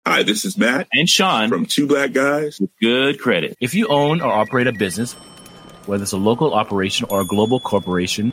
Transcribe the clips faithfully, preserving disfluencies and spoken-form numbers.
Hi, this is Matt and Sean from Two Black Guys with Good Credit. If you own or operate a business, whether it's a local operation or a global corporation,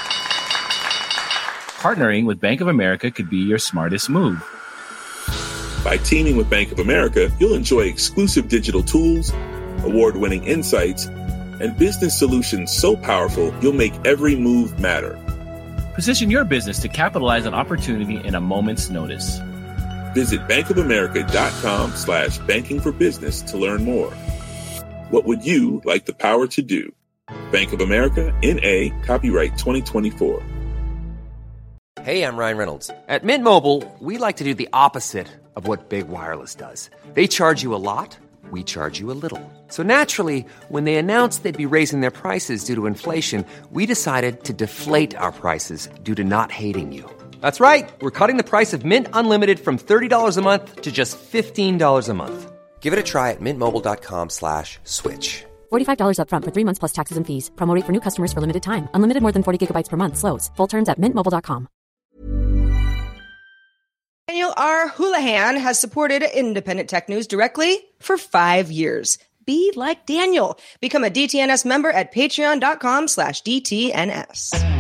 partnering with Bank of America could be your smartest move. By teaming with Bank of America, you'll enjoy exclusive digital tools, award-winning insights, and business solutions so powerful you'll make every move matter. Position your business to capitalize on opportunity in a moment's notice. Visit bankofamerica.com slash banking for business to learn more. What would you like the power to do? Bank of America, N A, copyright twenty twenty-four. Hey, I'm Ryan Reynolds. At Mint Mobile, we like to do the opposite of what Big Wireless does. They charge you a lot, we charge you a little. So naturally, when they announced they'd be raising their prices due to inflation, we decided to deflate our prices due to not hating you. That's right. We're cutting the price of Mint Unlimited from thirty dollars a month to just fifteen dollars a month. Give it a try at mintmobile.com slash switch. forty-five dollars up front for three months plus taxes and fees. Promo rate for new customers for limited time. Unlimited more than forty gigabytes per month. Slows full terms at mint mobile dot com. Daniel R. Houlihan has supported Independent Tech News directly for five years. Be like Daniel. Become a D T N S member at patreon.com slash DTNS.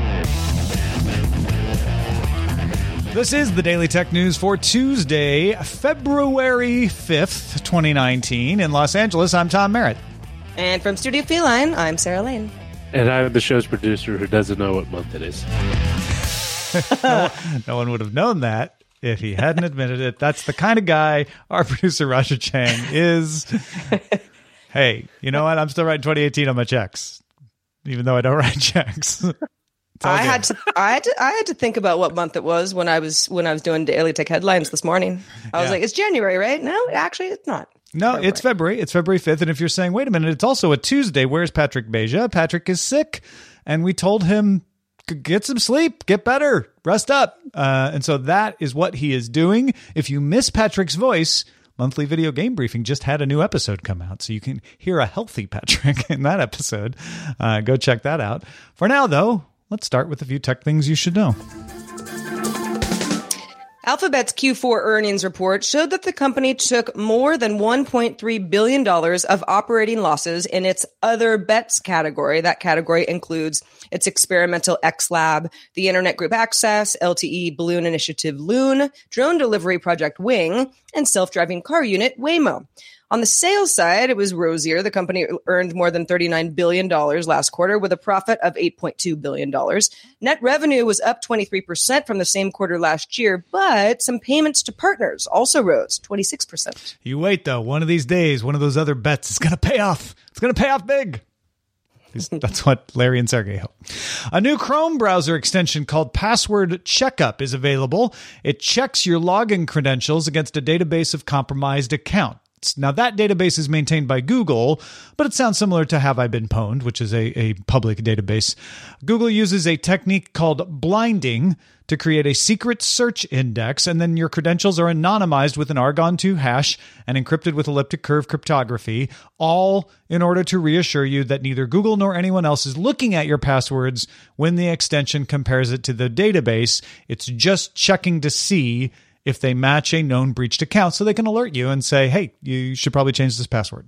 This is the Daily Tech News for Tuesday, February fifth, twenty nineteen. In Los Angeles, I'm Tom Merritt. And from Studio Feline, I'm Sarah Lane. And I'm the show's producer who doesn't know what month it is. no, no one would have known that if he hadn't admitted it. That's the kind of guy our producer, Raja Chang, is. Hey, you know what? I'm still writing twenty eighteen on my checks, even though I don't write checks. I had to, I had to, I had to think about what month it was when I was when I was doing Daily Tech headlines this morning. I was yeah. like, "It's January, right?" No, actually, it's not. No, February. it's February. It's February fifth. And if you're saying, "Wait a minute, it's also a Tuesday," where's Patrick Beja? Patrick is sick, and we told him get some sleep, get better, rest up, uh, and so that is what he is doing. If you miss Patrick's voice, Monthly Video Game Briefing just had a new episode come out, so you can hear a healthy Patrick in that episode. Uh, go check that out. For now, though, let's start with a few tech things you should know. Alphabet's Q four earnings report showed that the company took more than one point three billion dollars of operating losses in its other bets category. That category includes its experimental X Lab, the Internet Group Access, L T E Balloon Initiative Loon, drone delivery project Wing, and self-driving car unit Waymo. On the sales side, it was rosier. The company earned more than thirty-nine billion dollars last quarter with a profit of eight point two billion dollars. Net revenue was up twenty-three percent from the same quarter last year, but some payments to partners also rose twenty-six percent. You wait, though. One of these days, one of those other bets is going to pay off. It's going to pay off big. That's what Larry and Sergey hope. A new Chrome browser extension called Password Checkup is available. It checks your login credentials against a database of compromised accounts. Now, that database is maintained by Google, but it sounds similar to Have I Been Pwned, which is a, a public database. Google uses a technique called blinding to create a secret search index, and then your credentials are anonymized with an Argon two hash and encrypted with elliptic curve cryptography, all in order to reassure you that neither Google nor anyone else is looking at your passwords when the extension compares it to the database. It's just checking to see if they match a known breached account, so they can alert you and say, hey, you should probably change this password.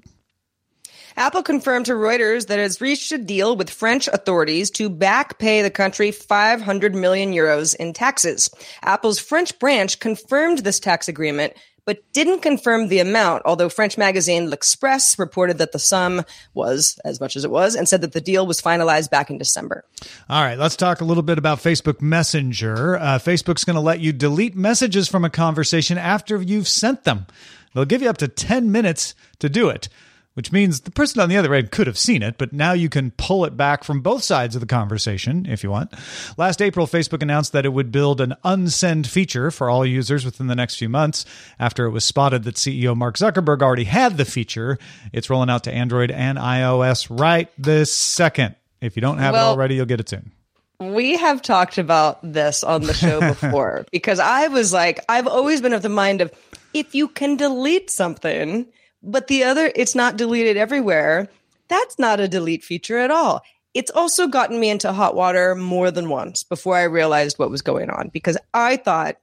Apple confirmed to Reuters that it has reached a deal with French authorities to back pay the country five hundred million euros in taxes. Apple's French branch confirmed this tax agreement, but didn't confirm the amount, although French magazine L'Express reported that the sum was as much as it was and said that the deal was finalized back in December. All right, let's talk a little bit about Facebook Messenger. Uh, Facebook's going to let you delete messages from a conversation after you've sent them. They'll give you up to ten minutes to do it, which means the person on the other end could have seen it, but now you can pull it back from both sides of the conversation if you want. Last April, Facebook announced that it would build an unsend feature for all users within the next few months. After it was spotted that C E O Mark Zuckerberg already had the feature, it's rolling out to Android and iOS right this second. If you don't have well, it already, you'll get it soon. We have talked about this on the show before because I was like, I've always been of the mind of if you can delete something, but the other, it's not deleted everywhere, that's not a delete feature at all. It's also gotten me into hot water more than once before I realized what was going on, because I thought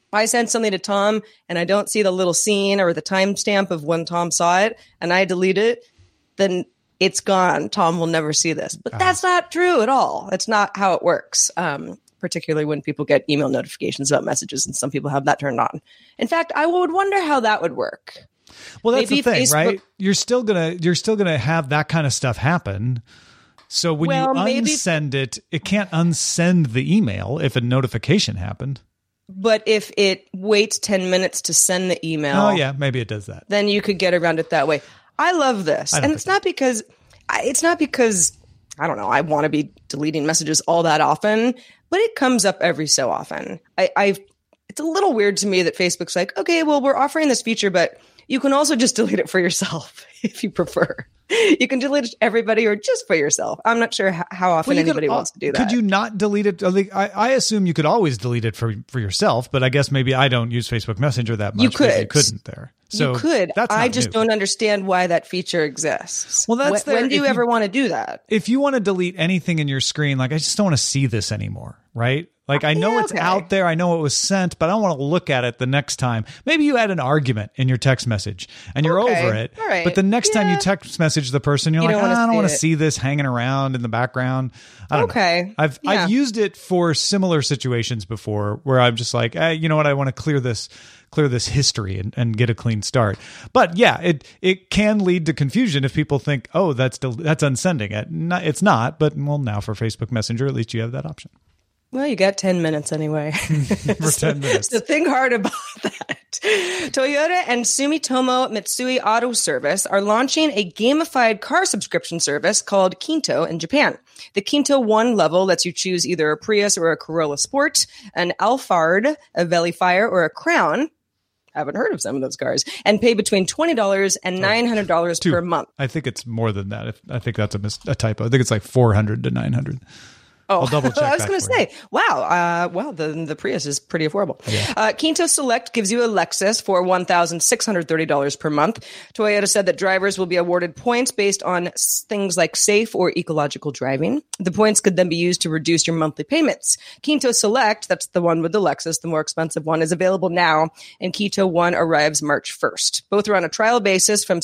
I send something to Tom and I don't see the little scene or the timestamp of when Tom saw it and I delete it, then it's gone. Tom will never see this. But that's not true at all. That's not how it works. Um, particularly when people get email notifications about messages, and some people have that turned on. In fact, I would wonder how that would work. Well, that's Maybe the thing, Facebook- right? You're still gonna you're still gonna have that kind of stuff happen. So when Well, you maybe- unsend it, it can't unsend the email if a notification happened. But if it waits ten minutes to send the email, Oh yeah, maybe it does that. then you could get around it that way. I love this. I don't And think it's not because I- it's not because I don't know, I want to be deleting messages all that often, but it comes up every so often. I I've it's a little weird to me that Facebook's like, okay, well, we're offering this feature, but you can also just delete it for yourself if you prefer. You can delete it to everybody or just for yourself. I'm not sure how, how often Well, you could anybody al- wants to do that. Could you not delete it? Like, I, I assume you could always delete it for, for yourself, but I guess maybe I don't use Facebook Messenger that much. You Maybe could. you couldn't there. So you could. That's I not just new. don't understand why that feature exists. Well, that's when, there when do you if you- ever want to do that? If you want to delete anything in your screen, like I just don't want to see this anymore, right? Like I know Yeah, it's okay. out there, I know it was sent, but I don't want to look at it the next time. Maybe you had an argument in your text message and you're Okay. over it, All right. but the next time you Yeah. text message the person, you're You like, don't wanna "Ah, I don't see want to it." see this hanging around in the background. I don't Okay. know. I've Yeah. I've used it for similar situations before where I'm just like, hey, you know what? I want to clear this clear this history and, and get a clean start. But yeah, it it can lead to confusion if people think, oh, that's del- that's unsending it. No, it's not. But well, now for Facebook Messenger, at least you have that option. Well, you got ten minutes anyway. For ten minutes. So think hard about that. Toyota and Sumitomo Mitsui Auto Service are launching a gamified car subscription service called Kinto in Japan. The Kinto One level lets you choose either a Prius or a Corolla Sport, an Alphard, a Velifire, or a Crown. Haven't heard of some of those cars, and pay between twenty dollars and nine hundred dollars Two. per month. I think it's more than that. If, I think that's a, mis- a typo. I think it's like four hundred to nine hundred. Oh, I'll double check I was that going to for you. say, wow, uh, wow, the the Prius is pretty affordable. Uh, Kinto Select gives you a Lexus for one thousand six hundred thirty dollars per month. Toyota said that drivers will be awarded points based on s- things like safe or ecological driving. The points could then be used to reduce your monthly payments. Kinto Select, that's the one with the Lexus, the more expensive one, is available now, and Kinto One arrives March first. Both are on a trial basis from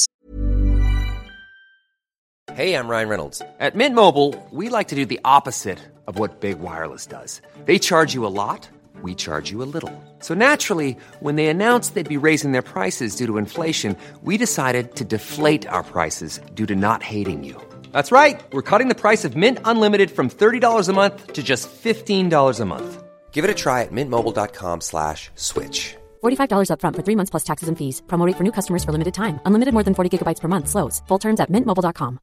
Hey, I'm Ryan Reynolds. At Mint Mobile, we like to do the opposite of what Big Wireless does. They charge you a lot, we charge you a little. So naturally, when they announced they'd be raising their prices due to inflation, we decided to deflate our prices due to not hating you. That's right. We're cutting the price of Mint Unlimited from thirty dollars a month to just fifteen dollars a month. Give it a try at mintmobile.com slash switch. forty-five dollars upfront for three months plus taxes and fees. Promo rate for new customers for limited time. Unlimited more than forty gigabytes per month slows. Full terms at mint mobile dot com.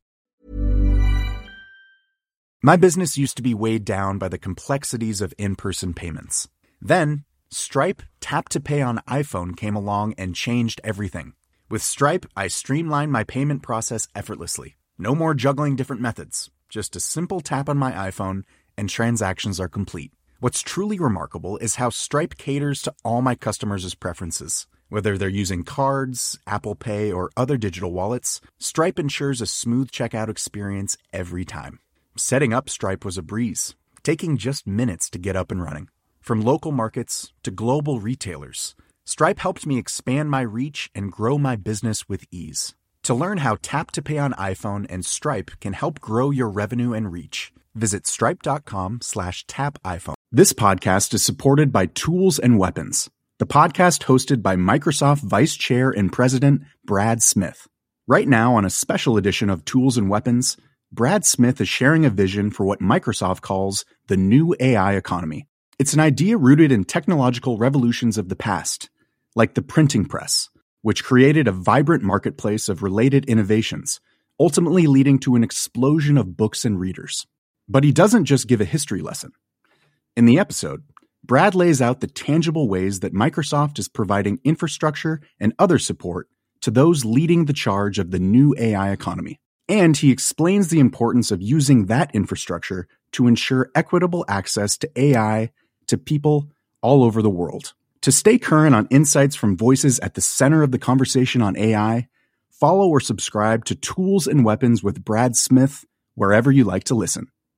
My business used to be weighed down by the complexities of in-person payments. Then, Stripe Tap to Pay on iPhone came along and changed everything. With Stripe, I streamlined my payment process effortlessly. No more juggling different methods. Just a simple tap on my iPhone and transactions are complete. What's truly remarkable is how Stripe caters to all my customers' preferences. Whether they're using cards, Apple Pay, or other digital wallets, Stripe ensures a smooth checkout experience every time. Setting up Stripe was a breeze, taking just minutes to get up and running. From local markets to global retailers, Stripe helped me expand my reach and grow my business with ease. To learn how Tap to Pay on iPhone and Stripe can help grow your revenue and reach, visit stripe.com slash tap iPhone. This podcast is supported by Tools and Weapons, the podcast hosted by Microsoft Vice Chair and President Brad Smith. Right now, on a special edition of Tools and Weapons, Brad Smith is sharing a vision for what Microsoft calls the new A I economy. It's an idea rooted in technological revolutions of the past, like the printing press, which created a vibrant marketplace of related innovations, ultimately leading to an explosion of books and readers. But he doesn't just give a history lesson. In the episode, Brad lays out the tangible ways that Microsoft is providing infrastructure and other support to those leading the charge of the new A I economy. And he explains the importance of using that infrastructure to ensure equitable access to A I to people all over the world. To stay current on insights from voices at the center of the conversation on A I, follow or subscribe to Tools and Weapons with Brad Smith wherever you like to listen.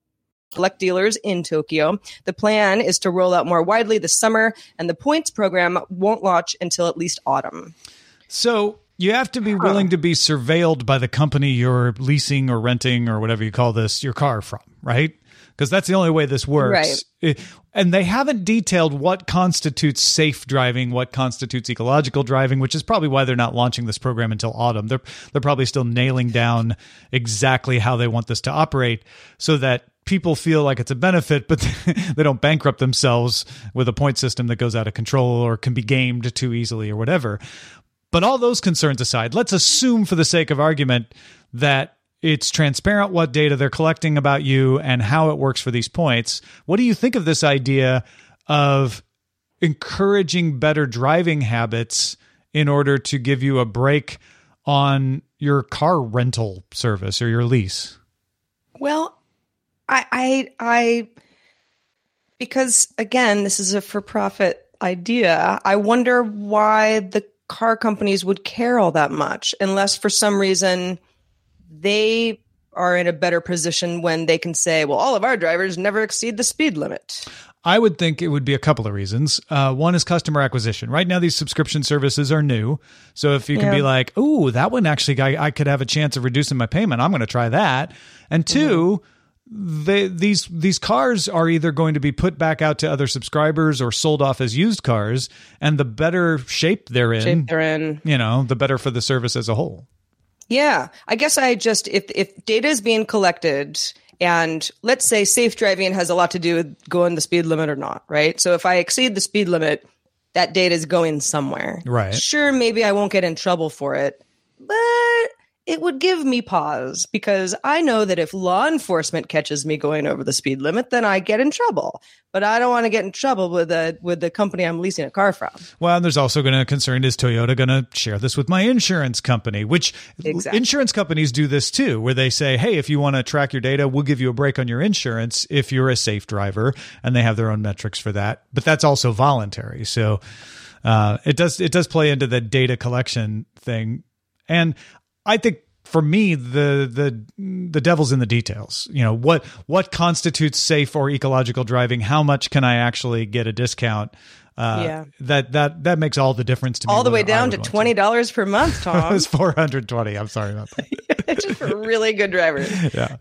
select dealers in Tokyo. The plan is to roll out more widely this summer, and the points program won't launch until at least autumn. So you have to be willing to be surveilled by the company you're leasing or renting or whatever you call this, your car from, right? Because that's the only way this works. Right. It, and they haven't detailed what constitutes safe driving, what constitutes ecological driving, which is probably why they're not launching this program until autumn. They're they're probably still nailing down exactly how they want this to operate so that people feel like it's a benefit, but they don't bankrupt themselves with a point system that goes out of control or can be gamed too easily or whatever. But all those concerns aside, let's assume for the sake of argument that it's transparent what data they're collecting about you and how it works for these points. What do you think of this idea of encouraging better driving habits in order to give you a break on your car rental service or your lease? Well, I, I, I, because again, this is a for-profit idea. I wonder why the car companies would care all that much, unless for some reason they are in a better position when they can say, well, all of our drivers never exceed the speed limit. I would think it would be a couple of reasons. Uh, one is customer acquisition. Right now, these subscription services are new. So if you can Yeah. be like, ooh, that one actually, I, I could have a chance of reducing my payment, I'm going to try that. And two, mm-hmm. they, these these cars are either going to be put back out to other subscribers or sold off as used cars. And the better shape they're in, Shape they're in. you know, the better for the service as a whole. Yeah, I guess I just, if if data is being collected, and let's say safe driving has a lot to do with going the speed limit or not, right? So if I exceed the speed limit, that data is going somewhere. Right. Sure, maybe I won't get in trouble for it, but it would give me pause, because I know that if law enforcement catches me going over the speed limit, then I get in trouble. But I don't want to get in trouble with the with the company I'm leasing a car from. Well, and there's also going to concern, is Toyota going to share this with my insurance company? Which Exactly. insurance companies do this too, where they say, hey, if you want to track your data, we'll give you a break on your insurance if you're a safe driver, and they have their own metrics for that. But that's also voluntary. So uh, it does it does play into the data collection thing. And I think for me, the the the devil's in the details. You know, what what constitutes safe or ecological driving? How much can I actually get a discount? Uh, Yeah. That that that makes all the difference to me. All the way whether I down would to want twenty dollars per month, It Tom. was four hundred twenty. I'm sorry about that. Just for really good drivers. Yeah.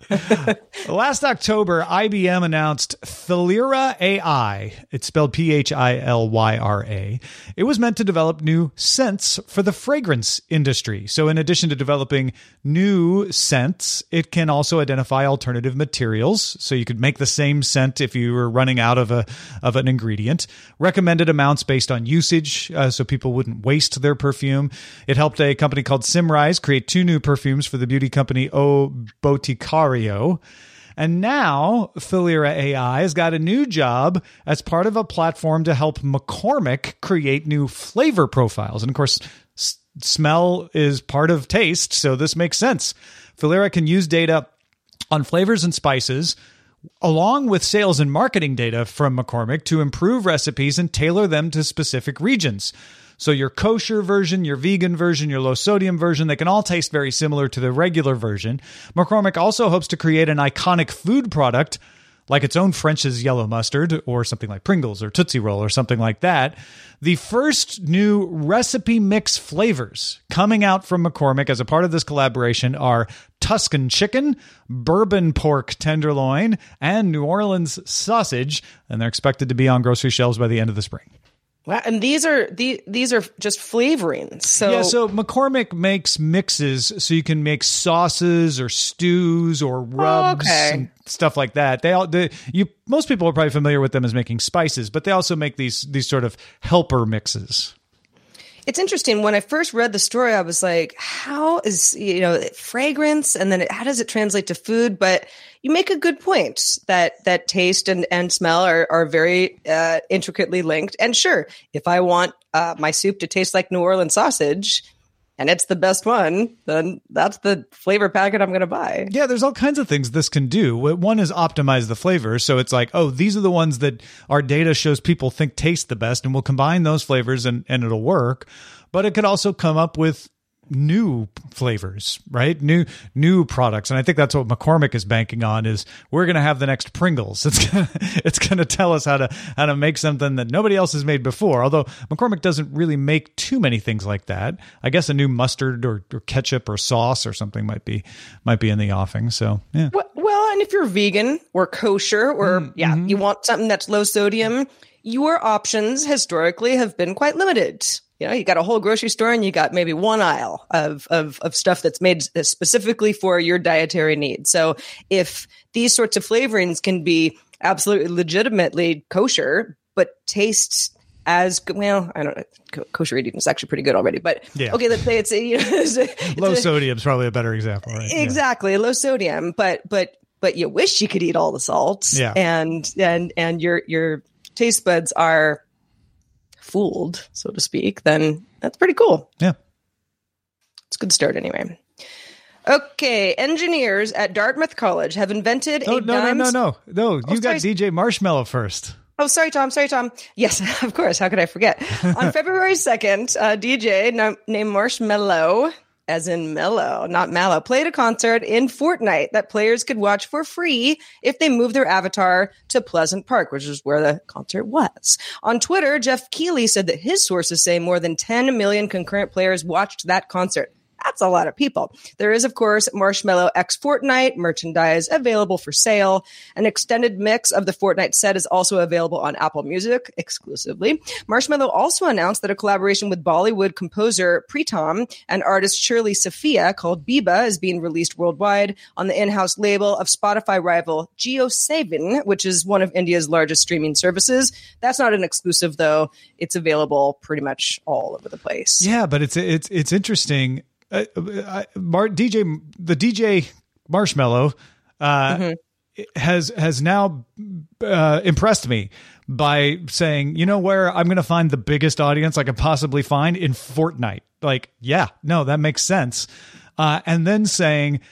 Last October, I B M announced Philira A I. It's spelled P H I L Y R A. It was meant to develop new scents for the fragrance industry. So in addition to developing new scents, it can also identify alternative materials. So you could make the same scent if you were running out of a of an ingredient. Recommended amounts based on usage, uh, so people wouldn't waste their perfume. It helped a company called Simrise create two new perfumes for the beauty company O Boticario. And now Philira A I has got a new job as part of a platform to help McCormick create new flavor profiles. And of course, s- smell is part of taste, so this makes sense. Philira can use data on flavors and spices, along with sales and marketing data from McCormick, to improve recipes and tailor them to specific regions. So your kosher version, your vegan version, your low sodium version, they can all taste very similar to the regular version. McCormick also hopes to create an iconic food product like its own French's yellow mustard or something like Pringles or Tootsie Roll or something like that. The first new recipe mix flavors coming out from McCormick as a part of this collaboration are Tuscan chicken, bourbon pork tenderloin, and New Orleans sausage, and they're expected to be on grocery shelves by the end of the spring. Wow, and these are the these are just flavorings. So Yeah, so McCormick makes mixes so you can make sauces or stews or rubs okay. and stuff like that. They all the you most people are probably familiar with them as making spices, but they also make these these sort of helper mixes. it's interesting. When I first read the story, I was like, how is, you know, fragrance, and then it, how does it translate to food? But you make a good point that that taste and, and smell are, are very uh, intricately linked. And sure, if I want uh, my soup to taste like New Orleans sausage, and it's the best one, then that's the flavor packet I'm going to buy. Yeah, there's all kinds of things this can do. One is optimize the flavors. So it's like, oh, these are the ones that our data shows people think taste the best, and we'll combine those flavors and, and it'll work. But it could also come up with new flavors, right? New new products. And I think that's what McCormick is banking on is we're going to have the next Pringles. It's gonna, it's going to tell us how to how to make something that nobody else has made before. Although McCormick doesn't really make too many things like that. I guess a new mustard or, or ketchup or sauce or something might be might be in the offing. So, yeah. Well, well and if you're vegan or kosher or mm, yeah, mm-hmm. you want something that's low sodium, your options historically have been quite limited. You know, you got a whole grocery store and you got maybe one aisle of, of, of stuff that's made specifically for your dietary needs. So if these sorts of flavorings can be absolutely legitimately kosher, but taste as good, well, I don't know, kosher eating is actually pretty good already, but yeah. okay, let's say it's, a, you know, it's, a, it's low a, sodium is probably a better example, right? Exactly. Yeah. Low sodium, but, but, but you wish you could eat all the salts yeah. and, and, and your, your taste buds are fooled, so to speak, then that's pretty cool. Yeah. It's a good start anyway. Okay, engineers at Dartmouth College have invented oh, a no, dime... No, no, no, no. no. Oh, You've sorry. got D J Marshmello first. Oh, sorry, Tom. Sorry, Tom. Yes, of course. How could I forget? On February second, a D J no- named Marshmello, as in mellow, not mallow, played a concert in Fortnite that players could watch for free if they move their avatar to Pleasant Park, which is where the concert was. On Twitter, Jeff Keighley said that his sources say more than ten million concurrent players watched that concert. That's a lot of people. There is, of course, Marshmello X Fortnite merchandise available for sale. An extended mix of the Fortnite set is also available on Apple Music exclusively. Marshmello also announced that a collaboration with Bollywood composer Pritam and artist Shirley Sophia called Biba is being released worldwide on the in-house label of Spotify rival JioSaavn, which is one of India's largest streaming services. That's not an exclusive, though. It's available pretty much all over the place. Yeah, but it's it's it's interesting. Uh, uh, Mar- D J, the D J Marshmello uh, mm-hmm. has has now uh, impressed me by saying, you know where I'm going to find the biggest audience I could possibly find in Fortnite. Like, yeah, no, that makes sense. Uh, and then saying,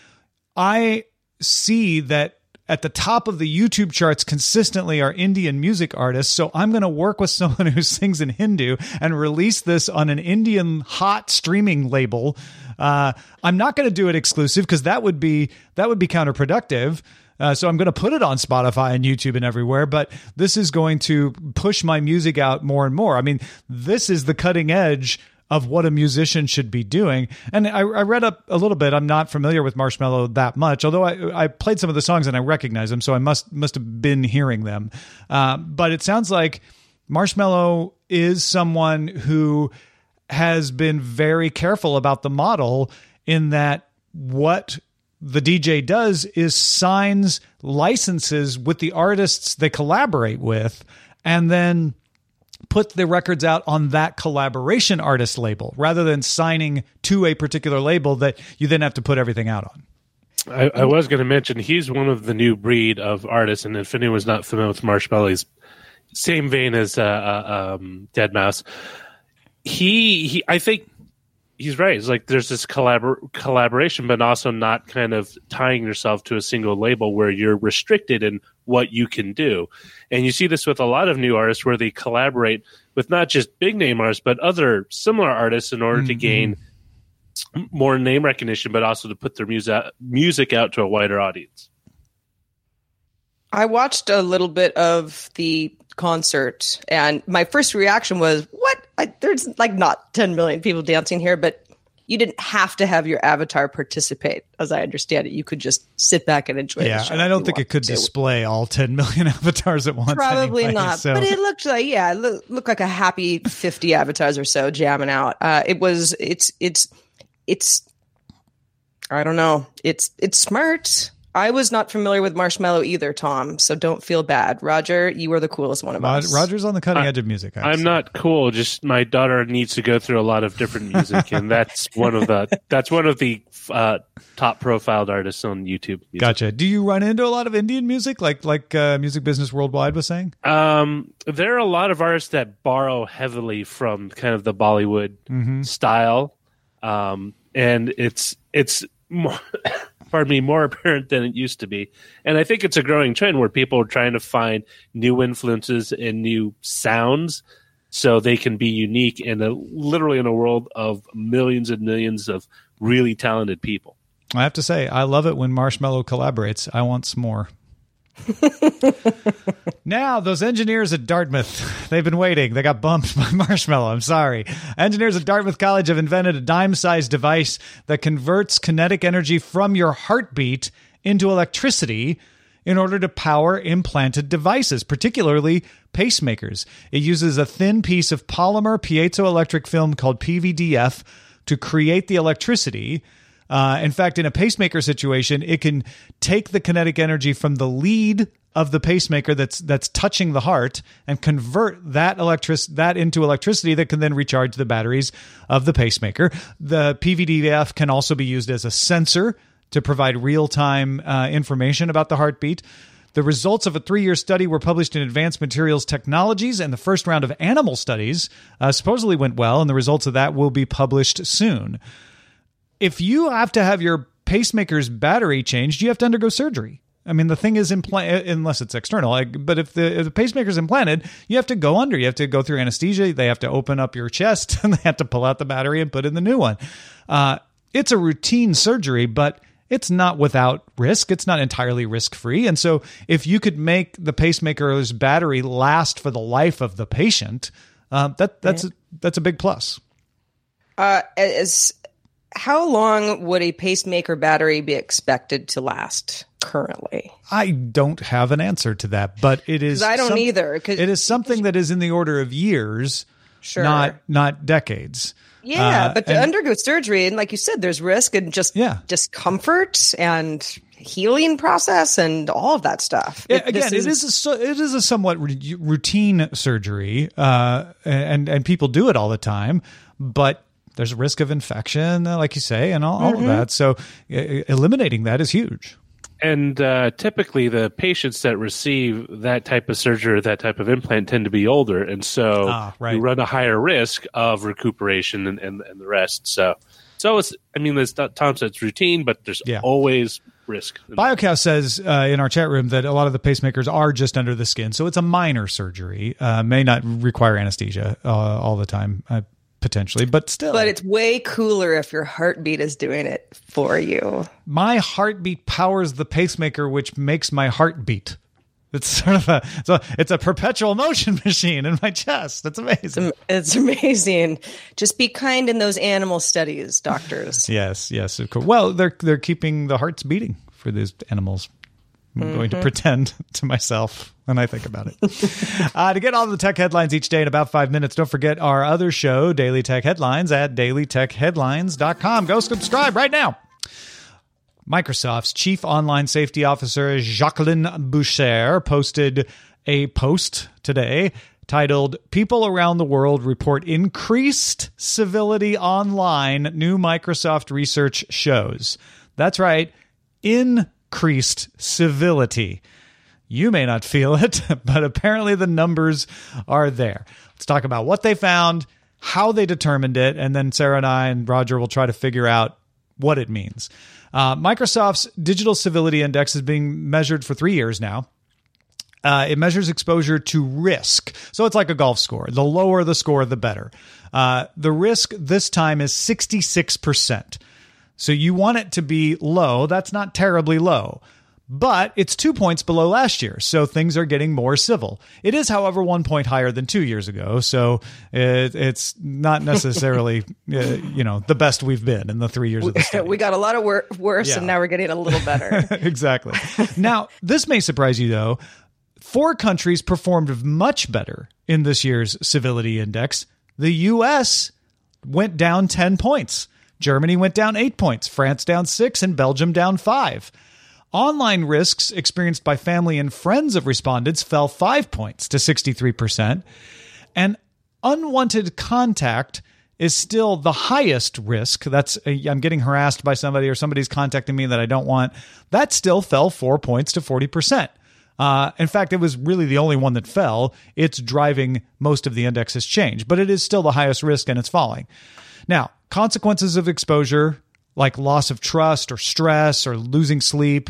I see that at the top of the YouTube charts consistently are Indian music artists, so I'm going to work with someone who sings in Hindu and release this on an Indian hot streaming label. Uh, I'm not going to do it exclusive because that would be that would be counterproductive. Uh, so I'm going to put it on Spotify and YouTube and everywhere, but this is going to push my music out more and more. I mean, this is the cutting edge of what a musician should be doing. And I, I read up a little bit. I'm not familiar with Marshmello that much, although I, I played some of the songs and I recognize them, so I must must have been hearing them. Uh, but it sounds like Marshmello is someone who has been very careful about the model in that what the D J does is signs licenses with the artists they collaborate with, and then put the records out on that collaboration artist label rather than signing to a particular label that you then have to put everything out on. I, I was going to mention he's one of the new breed of artists, and if anyone's not familiar with Marshmello, he's same vein as uh, uh, um, deadmau five. He, he, I think he's right. It's like there's this collabor- collaboration, but also not kind of tying yourself to a single label where you're restricted in what you can do. And you see this with a lot of new artists where they collaborate with not just big name artists, but other similar artists in order mm-hmm. to gain more name recognition, but also to put their music music out to a wider audience. I watched a little bit of the concert, and my first reaction was, what? I, there's like not ten million people dancing here, but you didn't have to have your avatar participate. As I understand it, you could just sit back and enjoy yeah, the show. And I don't think it could to. display all ten million avatars at once. Probably anyway, not. so. But it looked like, yeah, it looked, looked like a happy fifty avatars or so jamming out. Uh, it was, it's, it's, it's, I don't know. It's, it's smart. I was not familiar with Marshmello either, Tom, so don't feel bad. Roger, you were the coolest one of Rod- us. Roger's on the cutting I, edge of music. I'm not cool. Just my daughter needs to go through a lot of different music, and that's one of the that's one of the uh, top profiled artists on YouTube. Music. Gotcha. Do you run into a lot of Indian music, like like uh, Music Business Worldwide was saying? Um, there are a lot of artists that borrow heavily from kind of the Bollywood mm-hmm. style, um, and it's it's more. Pardon me, more apparent than it used to be. And I think it's a growing trend where people are trying to find new influences and new sounds so they can be unique in a literally in a world of millions and millions of really talented people. I have to say, I love it when Marshmallow collaborates. I want some more. Now, those engineers at Dartmouth, they've been waiting. They got bumped by Marshmallow. I'm sorry. Engineers at Dartmouth College have invented a dime-sized device that converts kinetic energy from your heartbeat into electricity in order to power implanted devices, particularly pacemakers. It uses a thin piece of polymer piezoelectric film called P V D F to create the electricity. Uh, in fact, in a pacemaker situation, it can take the kinetic energy from the lead of the pacemaker that's that's touching the heart and convert that electric that into electricity that can then recharge the batteries of the pacemaker. The P V D F can also be used as a sensor to provide real-time uh, information about the heartbeat. The results of a three-year study were published in Advanced Materials Technologies, and the first round of animal studies uh, supposedly went well, and the results of that will be published soon. If you have to have your pacemaker's battery changed, you have to undergo surgery. I mean, the thing is implanted, unless it's external, like, but if the, if the pacemaker's implanted, you have to go under. You have to go through anesthesia. They have to open up your chest, and they have to pull out the battery and put in the new one. Uh, it's a routine surgery, but it's not without risk. It's not entirely risk-free. And so if you could make the pacemaker's battery last for the life of the patient, uh, that that's yeah. a, that's a big plus. Uh, as how long would a pacemaker battery be expected to last currently? I don't have an answer to that, but it is. I don't some, either. Cause, it is something that is in the order of years, sure. not not decades. Yeah, uh, but to and, undergo surgery, and like you said, there's risk and just yeah. discomfort and healing process and all of that stuff. Yeah, it, again, is, it is a it is a somewhat routine surgery, uh, and and people do it all the time, but there's a risk of infection, like you say, and all, all mm-hmm. of that. So uh, eliminating that is huge. And uh, typically the patients that receive that type of surgery or that type of implant tend to be older. And so ah, right. you run a higher risk of recuperation and, and, and the rest. So, so it's, I mean, there's not, Tom said it's routine, but there's yeah. always risk. BioCow says uh, in our chat room that a lot of the pacemakers are just under the skin. So it's a minor surgery, uh, may not require anesthesia uh, all the time. Uh, Potentially, but still. But it's way cooler if your heartbeat is doing it for you. My heartbeat powers the pacemaker, which makes my heart beat. It's sort of a, so it's a perpetual motion machine in my chest. It's amazing. It's amazing. Just be kind in those animal studies, doctors. Yes, yes, of course. Well, they're they're keeping the hearts beating for these animals. I'm mm-hmm. going to pretend to myself when I think about it. uh, to get all the tech headlines each day in about five minutes, don't forget our other show, Daily Tech Headlines, at daily tech headlines dot com. Go subscribe right now. Microsoft's Chief Online Safety Officer, Jacqueline Boucher, posted a post today titled, "People Around the World Report Increased Civility Online, New Microsoft Research Shows." That's right, in increased civility. You may not feel it, but apparently the numbers are there. Let's talk about what they found, how they determined it, and then Sarah and I and Roger will try to figure out what it means. Uh, Microsoft's Digital Civility Index is being measured for three years now. Uh, it measures exposure to risk. So it's like a golf score. The lower the score, the better. Uh, the risk this time is sixty-six percent. So you want it to be low. That's not terribly low, but it's two points below last year. So things are getting more civil. It is, however, one point higher than two years ago. So it, it's not necessarily, uh, you know, the best we've been in the three years of the study. We got a lot of wor- worse, yeah. and now we're getting a little better. Exactly. Now, this may surprise you, though. Four countries performed much better in this year's civility index. The U S went down ten points. Germany went down eight points, France down six, and Belgium down five. Online risks experienced by family and friends of respondents fell five points to sixty-three percent. And unwanted contact is still the highest risk. That's I'm getting harassed by somebody or somebody's contacting me that I don't want. That still fell four points to forty percent. Uh, in fact, it was really the only one that fell. It's driving most of the index's change, but it is still the highest risk and it's falling. Now, consequences of exposure, like loss of trust or stress or losing sleep,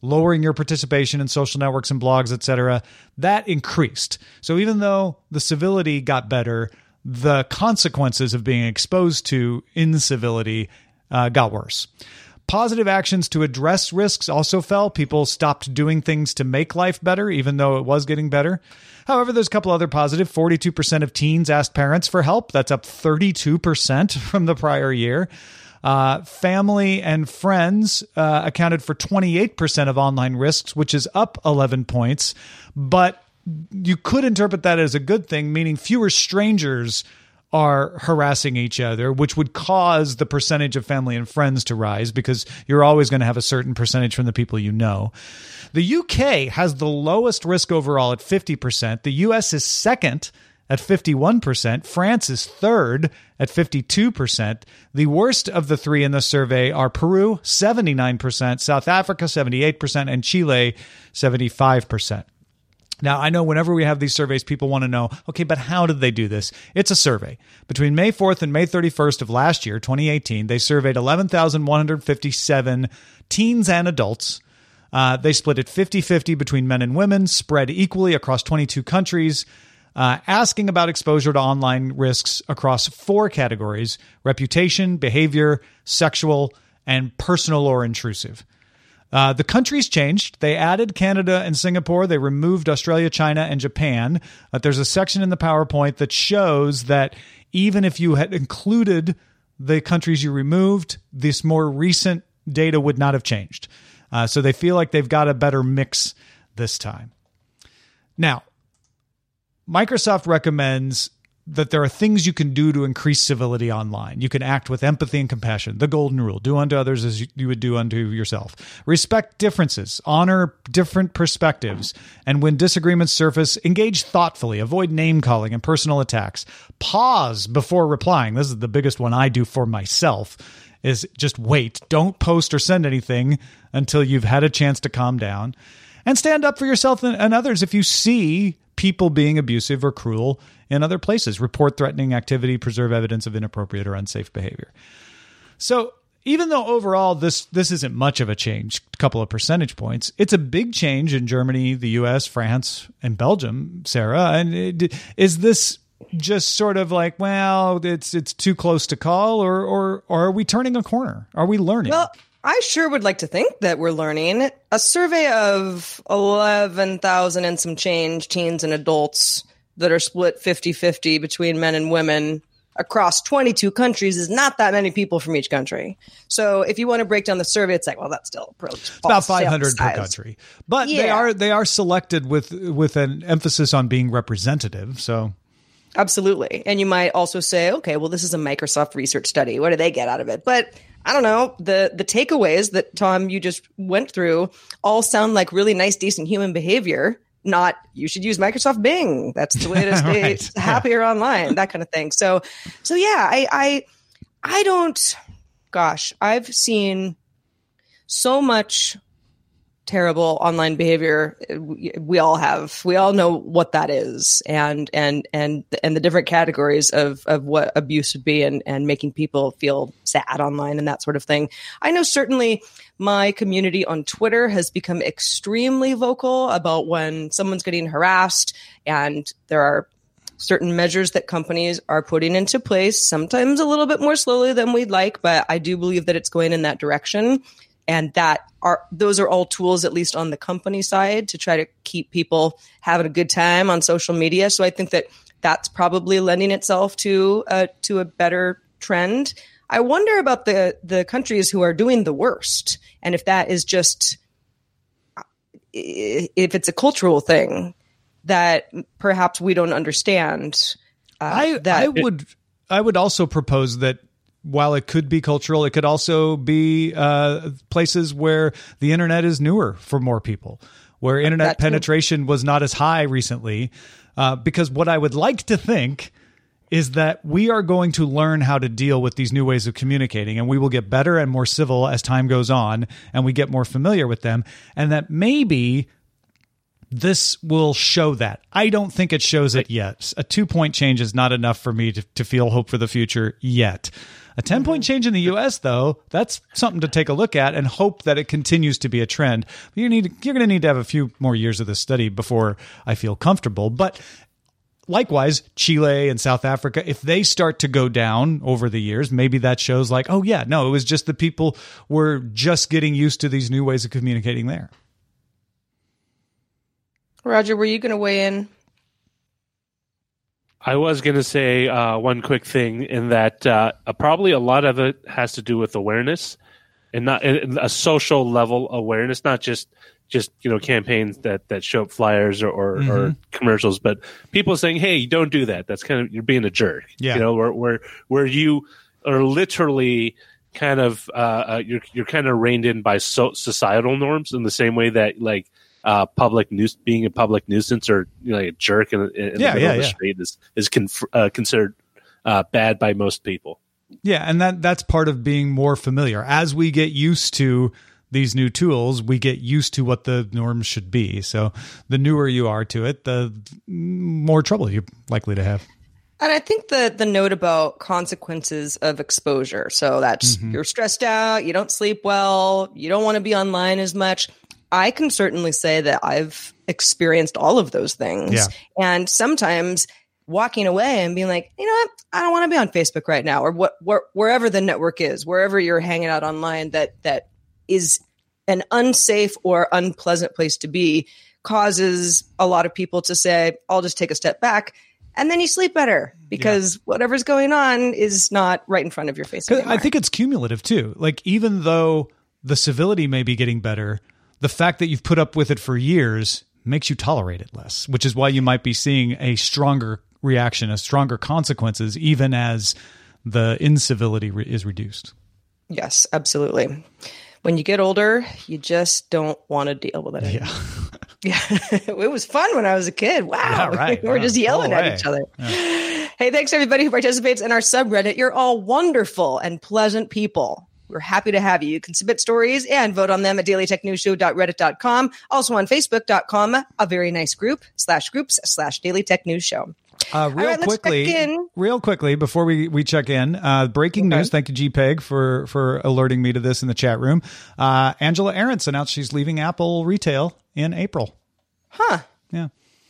lowering your participation in social networks and blogs, et cetera, that increased. So even though the civility got better, the consequences of being exposed to incivility uh, got worse. Positive actions to address risks also fell. People stopped doing things to make life better, even though it was getting better. However, there's a couple other positive. forty-two percent of teens asked parents for help. That's up thirty-two percent from the prior year. Uh, family and friends uh, accounted for twenty-eight percent of online risks, which is up eleven points. But you could interpret that as a good thing, meaning fewer strangers are harassing each other, which would cause the percentage of family and friends to rise because you're always going to have a certain percentage from the people you know. The U K has the lowest risk overall at fifty percent. The U S is second at fifty-one percent. France is third at fifty-two percent. The worst of the three in the survey are Peru, seventy-nine percent, South Africa, seventy-eight percent, and Chile, seventy-five percent. Now, I know whenever we have these surveys, people want to know, okay, but how did they do this? It's a survey. Between May fourth and May thirty-first of last year, twenty eighteen, they surveyed eleven thousand one hundred fifty-seven teens and adults. Uh, they split it fifty-fifty between men and women, spread equally across twenty-two countries, uh, asking about exposure to online risks across four categories: reputation, behavior, sexual, and personal or intrusive. Uh, the countries changed. They added Canada and Singapore. They removed Australia, China, and Japan. Uh, there's a section in the PowerPoint that shows that even if you had included the countries you removed, this more recent data would not have changed. Uh, so they feel like they've got a better mix this time. Now, Microsoft recommends that there are things you can do to increase civility online. You can act with empathy and compassion. The golden rule: do unto others as you would do unto yourself. Respect differences. Honor different perspectives. And when disagreements surface, engage thoughtfully. Avoid name-calling and personal attacks. Pause before replying. This is the biggest one I do for myself, is just wait. Don't post or send anything until you've had a chance to calm down. And stand up for yourself and others if you see people being abusive or cruel in other places. Report threatening activity, preserve evidence of inappropriate or unsafe behavior. So even though overall this this isn't much of a change, a couple of percentage points, it's a big change in Germany, the U S, France, and Belgium, Sarah. And it, is this just sort of like, well, it's it's too close to call, or or, or are we turning a corner? Are we learning? Well, I sure would like to think that we're learning. A survey of eleven thousand and some change teens and adults that are split fifty-fifty between men and women across twenty-two countries is not that many people from each country. So if you want to break down the survey, it's like, well, that's still it's about five hundred per country. But yeah. they are they are selected with with an emphasis on being representative. So absolutely. And you might also say, okay, well, this is a Microsoft research study. What do they get out of it? But I don't know, the the takeaways that, Tom, you just went through all sound like really nice, decent human behavior, not you should use Microsoft Bing. That's the way to stay right. happier yeah. online, that kind of thing. So, so yeah, I, I, I don't, gosh, I've seen so much terrible online behavior. We, we all have, we all know what that is, and, and, and, and the different categories of, of what abuse would be, and, and making people feel sad online and that sort of thing. I know certainly my community on Twitter has become extremely vocal about when someone's getting harassed, and there are certain measures that companies are putting into place, sometimes a little bit more slowly than we'd like, but I do believe that it's going in that direction. And that are those are all tools, at least on the company side, to try to keep people having a good time on social media. So I think that that's probably lending itself to uh, to a better trend. I wonder about the the countries who are doing the worst, and if that is just if it's a cultural thing that perhaps we don't understand. Uh, I that I would I would also propose that, while it could be cultural, it could also be uh, places where the internet is newer for more people, where internet penetration was not as high recently. Uh, because what I would like to think is that we are going to learn how to deal with these new ways of communicating, and we will get better and more civil as time goes on, and we get more familiar with them, and that maybe this will show that. I don't think it shows it yet. A two-point change is not enough for me to, to feel hope for the future yet. A ten-point change in the U S, though, that's something to take a look at and hope that it continues to be a trend. But you need, you're going to need to have a few more years of this study before I feel comfortable. But likewise, Chile and South Africa, if they start to go down over the years, maybe that shows like, oh, yeah, no, it was just the people were just getting used to these new ways of communicating there. Roger, were you going to weigh in? I was going to say uh, one quick thing in that uh, probably a lot of it has to do with awareness and not and a social level awareness, not just just you know campaigns that, that show up flyers or or, mm-hmm. or commercials, but people saying, "Hey, don't do that. That's kind of you're being a jerk." Yeah. You know, where where where you are literally kind of uh, uh, you're you're kind of reined in by so, societal norms in the same way that like. Uh, public news, being a public nuisance or you know, like a jerk in, in yeah, the middle yeah, of the yeah. street is is conf- uh, considered uh, bad by most people. Yeah, and that that's part of being more familiar. As we get used to these new tools, we get used to what the norms should be. So the newer you are to it, the more trouble you're likely to have. And I think the the note about consequences of exposure. So that's mm-hmm. you're stressed out, you don't sleep well, you don't want to be online as much. I can certainly say that I've experienced all of those things. Yeah. And sometimes walking away and being like, you know what, I don't want to be on Facebook right now, or what, where, wherever the network is, wherever you're hanging out online that that is an unsafe or unpleasant place to be, causes a lot of people to say, I'll just take a step back. And then you sleep better because yeah. whatever's going on is not right in front of your face anymore. I think it's cumulative too. Like, even though the civility may be getting better, the fact that you've put up with it for years makes you tolerate it less, which is why you might be seeing a stronger reaction, a stronger consequences, even as the incivility re- is reduced. Yes, absolutely. When you get older, you just don't want to deal with it anymore. Yeah. Yeah. It was fun when I was a kid. Wow. Yeah, right. we were wow. just yelling at each other. Yeah. Hey, thanks everybody who participates in our subreddit. You're all wonderful and pleasant people. We're happy to have you. You can submit stories and vote on them at daily tech news show dot reddit dot com. Also on facebook dot com, a very nice group, slash groups, slash daily tech news show. Uh, real right, quickly, real quickly, before we, we check in, uh, breaking okay. news. Thank you, G P E G, for, for alerting me to this in the chat room. Uh, Angela Ahrendts announced she's leaving Apple retail in April. Huh. Yeah.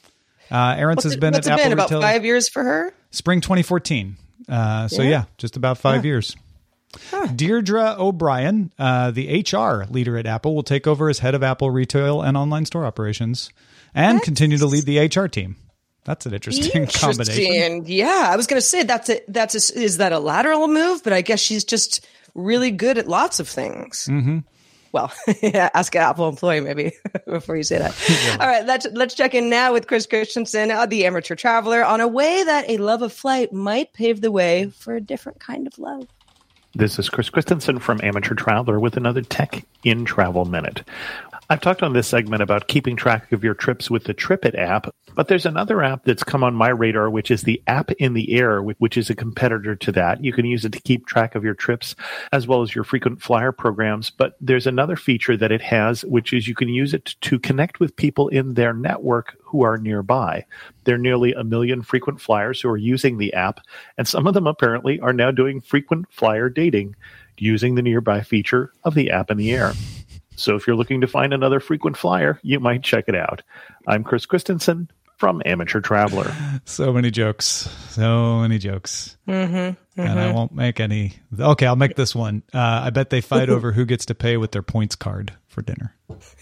Uh, Ahrendts what's has it, been what's at it Apple been, retail. about five years for her? Spring twenty fourteen. Uh, so, yeah. yeah, just about five yeah. years. Huh. Deirdre O'Brien, uh, the H R leader at Apple, will take over as head of Apple retail and online store operations and that's... continue to lead the H R team. That's an interesting, interesting. combination. Yeah, I was going to say that's a, that's a, is that a lateral move? But I guess she's just really good at lots of things. Mm-hmm. Well, yeah, ask an Apple employee maybe before you say that. Yeah. All right, let's let's check in now with Chris Christensen, uh, the amateur traveler, on a way that a love of flight might pave the way for a different kind of love. This is Chris Christensen from Amateur Traveler with another Tech in Travel Minute. I've talked on this segment about keeping track of your trips with the TripIt app, but there's another app that's come on my radar, which is the App in the Air, which is a competitor to that. You can use it to keep track of your trips as well as your frequent flyer programs, but there's another feature that it has, which is you can use it to connect with people in their network who are nearby. There are nearly a million frequent flyers who are using the app, and some of them apparently are now doing frequent flyer dating using the nearby feature of the App in the Air. So if you're looking to find another frequent flyer, you might check it out. I'm Chris Christensen from Amateur Traveler. So many jokes. So many jokes. Mm-hmm, mm-hmm. And I won't make any. Okay, I'll make this one. Uh, I bet they fight over who gets to pay with their points card for dinner.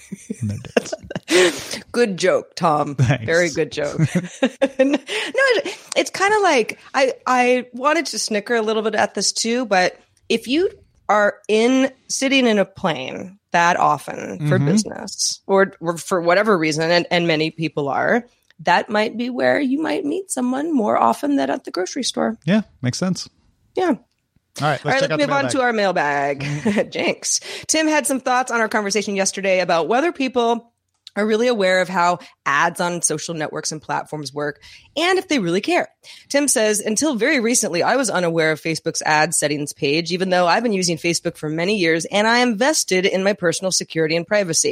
Good joke, Tom. Thanks. Very good joke. No, it's kind of like, I, I wanted to snicker a little bit at this too, but if you are in sitting in a plane that often for mm-hmm. business or, or for whatever reason, and, and many people are, that might be where you might meet someone more often than at the grocery store. Yeah, makes sense. Yeah. All right, let's, All right, let's move on to our mailbag. Mm-hmm. Jinx. Tim had some thoughts on our conversation yesterday about whether people are really aware of how ads on social networks and platforms work, and if they really care. Tim says, until very recently, I was unaware of Facebook's ad settings page, even though I've been using Facebook for many years, and I am vested in my personal security and privacy.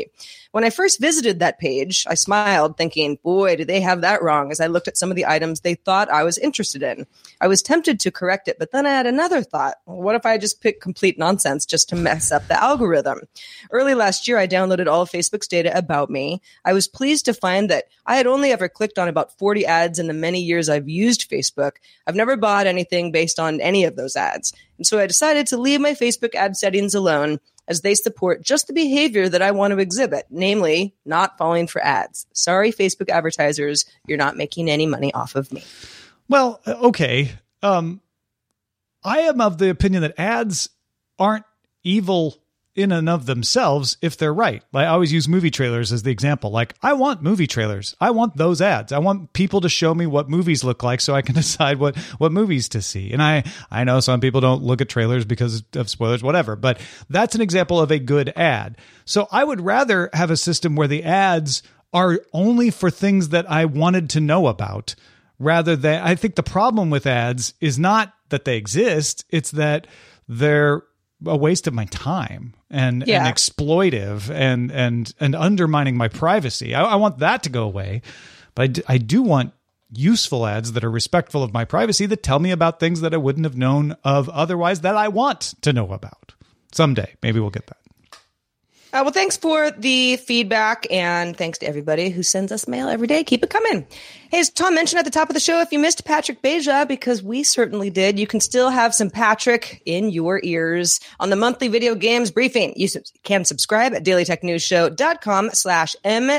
When I first visited that page, I smiled, thinking, boy, did they have that wrong, as I looked at some of the items they thought I was interested in. I was tempted to correct it, but then I had another thought. Well, what if I just picked complete nonsense just to mess up the algorithm? Early last year, I downloaded all of Facebook's data about me. I was pleased to find that I had only ever clicked on about forty ads in the many years I've used Facebook. I've never bought anything based on any of those ads. And so I decided to leave my Facebook ad settings alone, as they support just the behavior that I want to exhibit, namely not falling for ads. Sorry, Facebook advertisers, you're not making any money off of me. Well, okay. Um, I am of the opinion that ads aren't evil in and of themselves if they're right. Like, I always use movie trailers as the example. Like, I want movie trailers. I want those ads. I want people to show me what movies look like so I can decide what, what movies to see. And I, I know some people don't look at trailers because of spoilers, whatever, but that's an example of a good ad. So I would rather have a system where the ads are only for things that I wanted to know about, rather than, I think the problem with ads is not that they exist. It's that they're a waste of my time and, yeah. and exploitive and, and, and undermining my privacy. I, I want that to go away, but I do, I do want useful ads that are respectful of my privacy, that tell me about things that I wouldn't have known of otherwise, that I want to know about. Someday, maybe we'll get that. Uh, well, thanks for the feedback, and thanks to everybody who sends us mail every day. Keep it coming. Hey, as Tom mentioned at the top of the show, if you missed Patrick Beja, because we certainly did, you can still have some Patrick in your ears on the monthly video games briefing. You can subscribe at dailytechnewsshow.com slash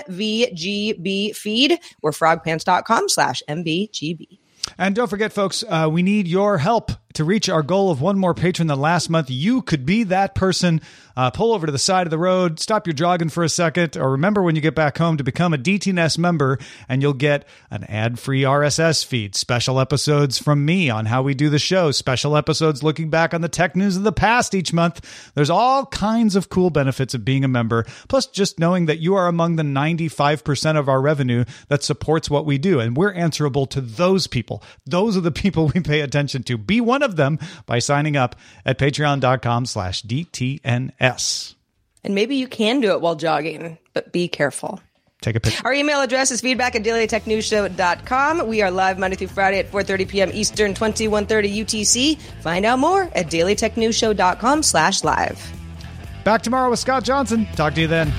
MVGB feed or frogpants.com slash MVGB. And don't forget, folks, uh, we need your help to reach our goal of one more patron than last month. You could be that person. Uh, pull over to the side of the road, stop your jogging for a second, or remember when you get back home to become a D T N S member, and you'll get an ad-free R S S feed, special episodes from me on how we do the show, special episodes looking back on the tech news of the past each month. There's all kinds of cool benefits of being a member, plus just knowing that you are among the ninety-five percent of our revenue that supports what we do, and we're answerable to those people. Those are the people we pay attention to. Be one of them by signing up at patreon.com slash DTNS. And maybe you can do it while jogging, but be careful. Take a picture. Our email address is feedback at daily tech news show dot com. We are live Monday through Friday at four thirty p.m. Eastern, twenty-one thirty U T C. Find out more at dailytechnewsshow.com slash live. Back tomorrow with Scott Johnson. Talk to you then.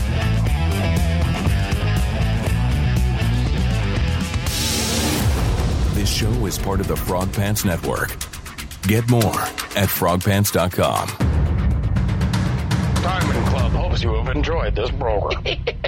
This show is part of the Frog Pants Network. Get more at frog pants dot com. Diamond Club hopes you have enjoyed this program.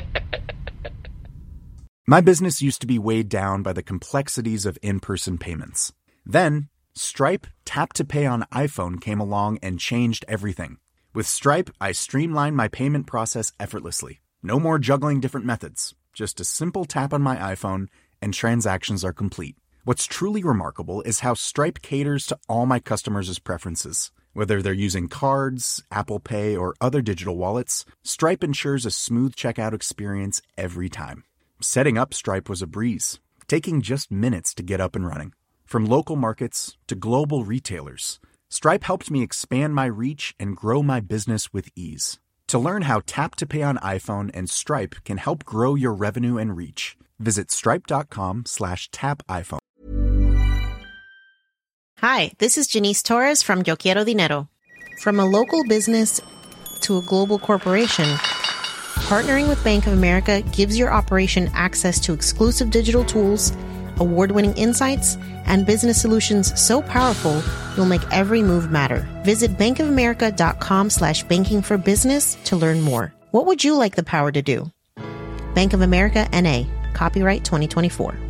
My business used to be weighed down by the complexities of in-person payments. Then, Stripe Tap to Pay on iPhone came along and changed everything. With Stripe, I streamlined my payment process effortlessly. No more juggling different methods. Just a simple tap on my iPhone and transactions are complete. What's truly remarkable is how Stripe caters to all my customers' preferences. Whether they're using cards, Apple Pay, or other digital wallets, Stripe ensures a smooth checkout experience every time. Setting up Stripe was a breeze, taking just minutes to get up and running. From local markets to global retailers, Stripe helped me expand my reach and grow my business with ease. To learn how Tap to Pay on iPhone and Stripe can help grow your revenue and reach, visit stripe.com slash tap iPhone. Hi, this is Janice Torres from Yo Quiero Dinero. From a local business to a global corporation, partnering with Bank of America gives your operation access to exclusive digital tools, award-winning insights, and business solutions so powerful you'll make every move matter. Visit bankofamerica.com slash banking for business to learn more. What would you like the power to do? Bank of America, N A. Copyright twenty twenty-four.